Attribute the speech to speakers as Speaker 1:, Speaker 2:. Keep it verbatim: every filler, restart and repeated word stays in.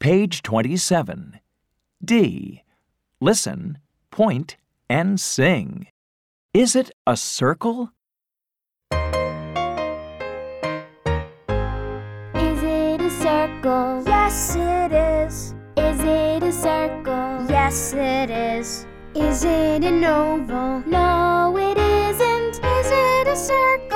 Speaker 1: Page twenty-seven. D. Listen, point, and sing. Is it a circle?
Speaker 2: Is it a circle?
Speaker 3: Yes, it is.
Speaker 2: Is it a circle?
Speaker 3: Yes, it is.
Speaker 2: Is it an oval?
Speaker 3: No, it isn't.
Speaker 2: Is it a circle?